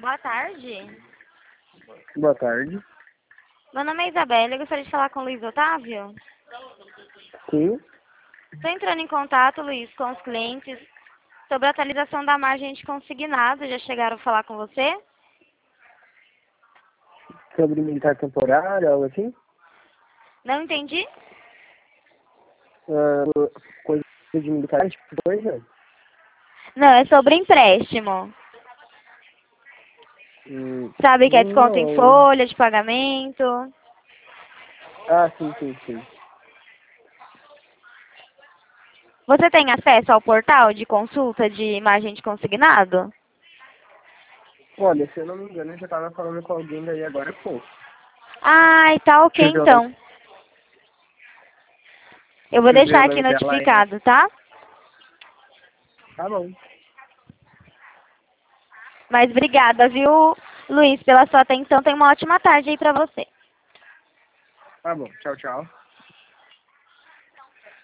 Boa tarde. Boa tarde. Meu nome é Isabela, eu gostaria de falar com o Luiz Otávio. Sim. Estou entrando em contato, Luiz, com os clientes sobre a atualização da margem de consignado. Já chegaram a falar com você? Sobre militar temporário, algo assim? Não entendi? Ah, coisa de militar, tipo de coisa? Não, é sobre empréstimo. Sabe que é desconto em Não. folha de pagamento? Ah, sim. Você tem acesso ao portal de consulta de margem de consignado? Olha, se eu não me engano, eu já tava falando com alguém daí agora há pouco. Ai, tá ok Deixa eu ver, então. Eu vou deixa eu ver o deixar aqui nome dela é... notificado, tá? Tá bom. Mas obrigada, viu, Luiz, pela sua atenção. Tenha uma ótima tarde aí pra você. Tá bom. Tchau.